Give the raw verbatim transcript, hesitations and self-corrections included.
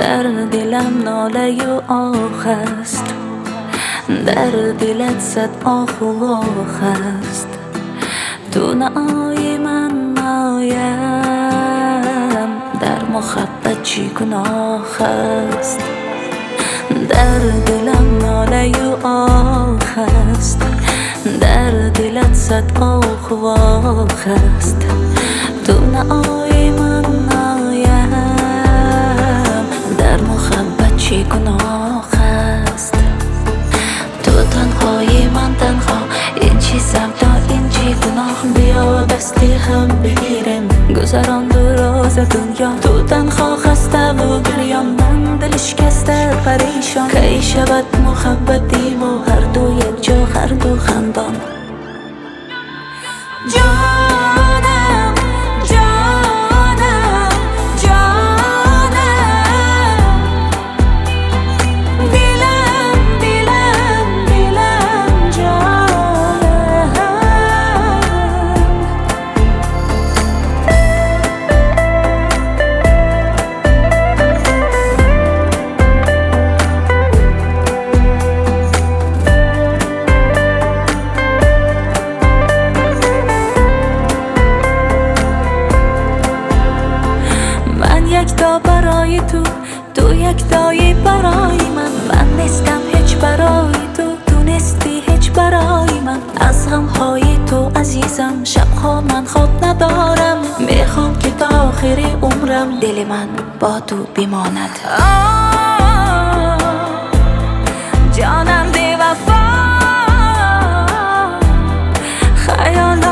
در دلم ناله و آه است، در دلت صد آه و آه است. تو نای من نایم، در محبت چی گناه است. در دلم ناله و آه است، در دلت صد آه و آه است. تو نای من نایم، در محبت چی گناه است. تو تنهایی من تنها، این چی سودا این چی گناه. بیا دستی هم بگیریم گذران دراز دنیا. تو تنها خسته و گریان، من دل شکسته پریشان. کی شود محبتیم و هر دو یک جا، هر دو خندان. جانم جانم جانم، دلم دلم دلم جانم. یک تا برای تو، تو یک تایی برای من. من نیستم هیچ برای تو، تو نیستی هیچ برای من. از غمهای تو عزیزم، شبها من خواب ندارم. میخوام که تا آخر عمرم دل من با تو بماند. آه جانم دی وفا، خیال